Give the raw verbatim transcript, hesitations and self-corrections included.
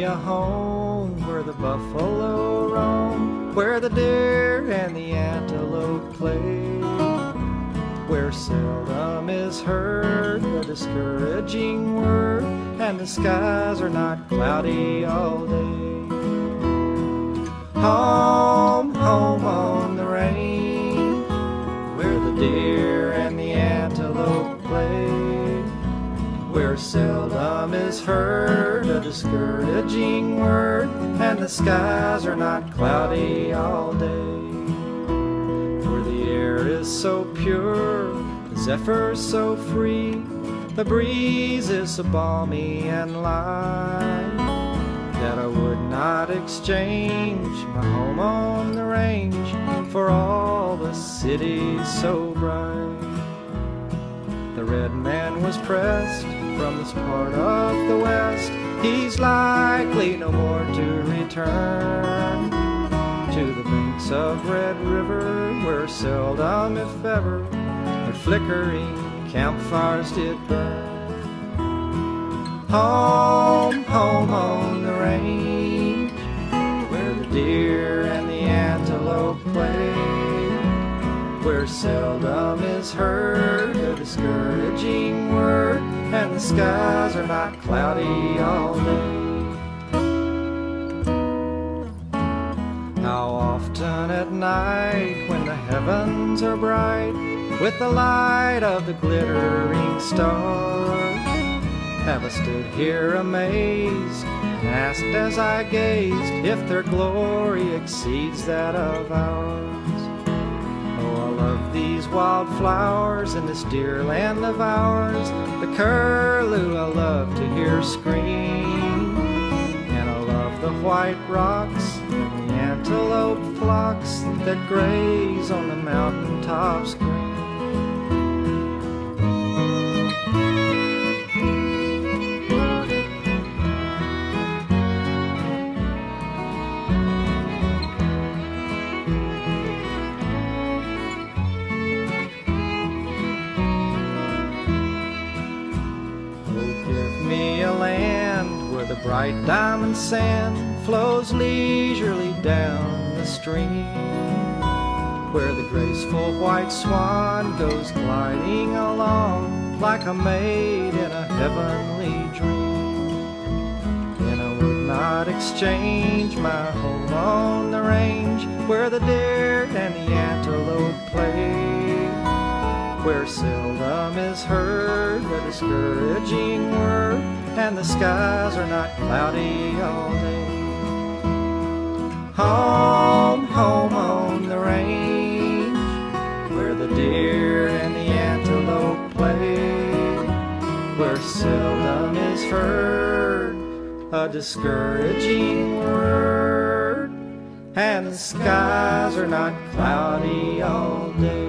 a home where the buffalo roam, where the deer and the antelope play, where seldom is heard a discouraging word, and the skies are not cloudy all day. Home, home on the range, where the deer and the antelope play, where seldom is heard a discouraging word, and the skies are not cloudy all day. Where the air is so pure, the zephyr so free, the breeze is so balmy and light, that I would not exchange my home on the range for all the cities so bright. The red man was pressed from this part of the west, he's likely no more to return to the banks of Red River, where seldom if ever their flickering campfires did burn. Home, home on the range, where the deer and the antelope play, where seldom is heard a discouraging word, and the skies are not cloudy all day. How often at night, when the heavens are bright with the light of the glittering stars, have I stood here amazed and asked as I gazed if their glory exceeds that of ours. Oh, I love these wildflowers in this dear land of ours, the curlew I love to hear scream, and I love the white rocks and the antelope flocks that graze on the mountain tops green. The bright diamond sand flows leisurely down the stream, where the graceful white swan goes gliding along like a maid in a heavenly dream. And I would not exchange my home on the range, where the deer and the antelope play, where seldom is heard a discouraging word, and the skies are not cloudy all day. Home, home on the range, where the deer and the antelope play, where seldom is heard a discouraging word, and the skies are not cloudy all day.